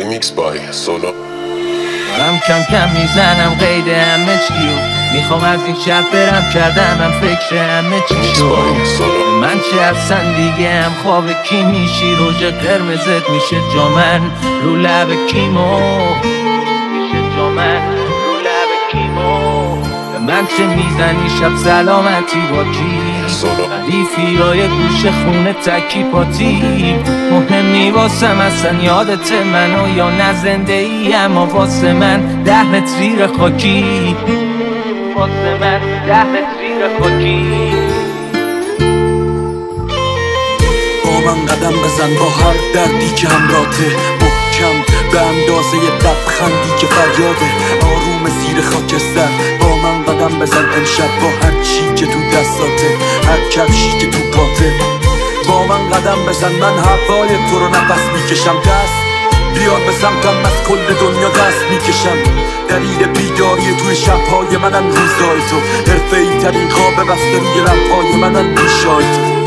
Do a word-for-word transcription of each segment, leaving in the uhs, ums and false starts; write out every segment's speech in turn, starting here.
Remix by Solo. دارم کم کم میزنم قید همه چیو، میخوام از این شهر برم، کردم من فکر همه چی شد. من چه اصلا دیگه هم خواب کی میشی، روژ قرمزت میشه جامن رو لب کیمو، میشه جامن رو لب کیمو. من چه میزنی شب سلامتی با کی، ردیفی های گوش خونه تکی پاتی. مهم نی واسم اصلا یادت منو یا نه زنده ای، اما واسه من ده متر خاکی، واسه من ده متر خاکی. با من قدم بزن با هر دردی که همراته، محکم به اندازه لبخندی که فریاده، آروم زیر خاکستر. با من قدم بزن امشب با هر چی که تو دستاته، هر کفشی که تو پاته. با من قدم بزن من هوای تو رو نفس میکشم، دست بیار به سمتم، از کل دنیا دست میکشم. دلیل بیداری توی شبهای منن روزای تو، حرفه‌ای ترین خواب بسته روی لبهای منن ریشای تو.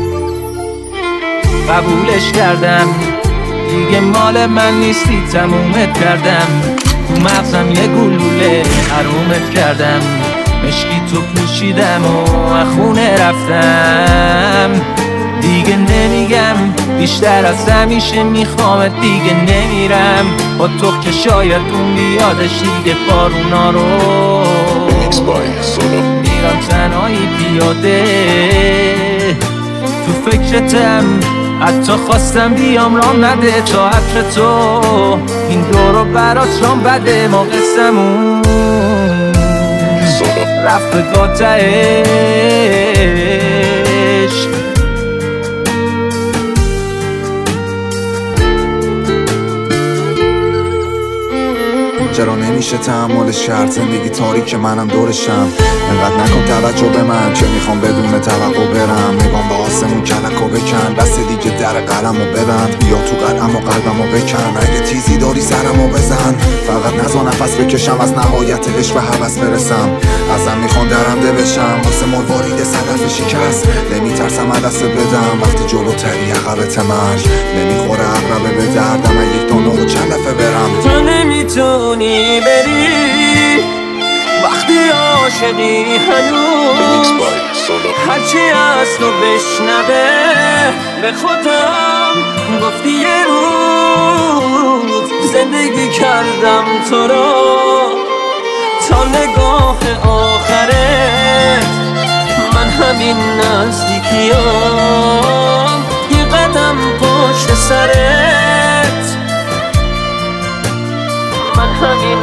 قبولش کردم دیگه مال من نیستی، تمومت کردم. تو مغزم یه گلوله حرومت کردم، مشکی تو پوشیدم و خونه رفتم. دیگه نمیگم بیشتر از همیشه میخوامت، دیگه نمیرم با تو که شاید اون بیادش دیگه بارونا رو. میرم تنهایی پیاده تو فکرتم، حتی خواستم بیام رام نده تا عطر تو این دورو برات رام بده. ما قسمون رفت به گاتهش. چرا نمیشه تحملش کرد، زندگی تاریک منم دورشم. انقدر نکن توجه به من که میخوام بدون توقع برم. نگام به آسمون کلکو بکن، بس دیگه در قلمو ببند. بیا تو قلم و قلبمو بکن، اگه تیزی داری سرمو بزن. فقط نزا نفس بکشم، از نهایت عشق به هوس برسم. ازم میخوان درنده بشم واسه مروارید صدف شکست. نمیترسم دست بدم وقتی جلوتری عقبت مرگ. نمیخوره عقربه به دردم، اگه یک دانه و چلفه برم. تو نمیتونی بری وقتی عاشقی هنوز، هرچی از تو بشنوه به خودم گفتی یه روز. زندگی کردم تو رو تا نگاه آخرت، من همین نزدیکیام یه قدم پشت سرت، من همین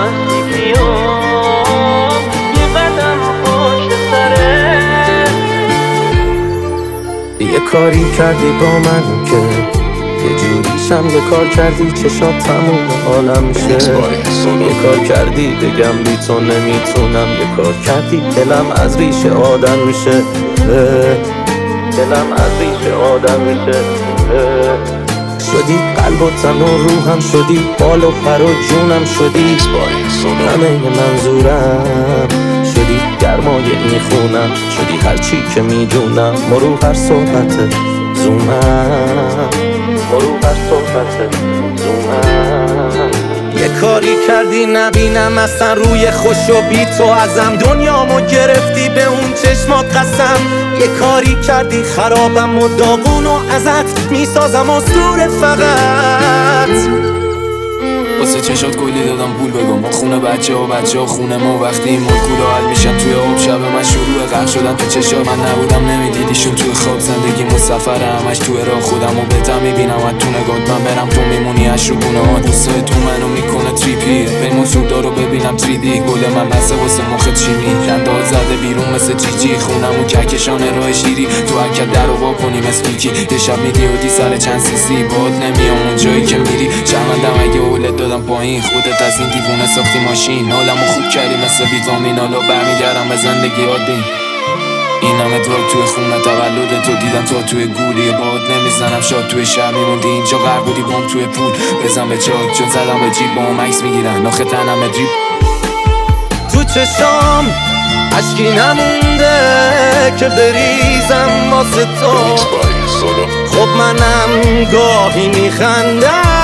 نزدیکیام یه قدم پشت سرت. یه کاری کردی با من که یه جوریشم، یه کار کردی چشات تموم عالم شه. یه کار کردی بگم بی تو نمیتونم، یه کار کردی دلم از ریشه آدم میشه، دلم از ریشه آدم میشه. شدی قلب و تن و روحم، شدی بال و پر و جونم، شدی همه منظورم، شدی گرمای این خونم، شدی هرچی که میدونم. مرو هر صحبت زومم، مرو هر صحبت زومم. یه کاری کردی نبینم اصلا روی خوش و بی تو ازم، دنیامو گرفتی به اون چشمات قسم. یه کاری کردی خرابم و داغون و ازت میسازم اسطوره فقط. واسه چشات کلی دادم پول بگم، خونه بچه ها بچه ها خونه ما. وقتی این مولکولا حل میشن توی آب، شب من شروع غرق شدن تو چشا. من نبودم نمیدیدیشون توی خواب، زندگی مسافره همش توی راه. خودم و بهتر میبینم از تو نگات، من برم تو میمونی از شگونه ها. دوستای تو منو میکنه تریپی، به سودا رو ببینم تریدی. گل من بسه واسه مخت چیمی، خندهات زده بیرون مثل جی جی. خونم و کهکشان راه شیری، تو حرکت در رو وا کنی مثل کیکی. یه شب میدیودی سر چند سیسی، باد نمیام اون جایی که میری. شرمندم اگه اولت دادم پایین، خودت از این دیوونه ساختی ماشین. حالمو خوب کردی مثل ویتامین، حالا برمیگردم به زندگی عادی. این همه دراگ توی خونه، تولد تو دیدم تا توی گولی. باد نمیزنم شاد توی شهر میموندی، اینجا غرق بودی بام توی پول. بزن به چاک چون زدم به جیب، با هم عکس میگیرن آخه تنم دریب. تو چشام عشقی نمونده که بریزم واسه تو. خب منم گاهی میخندم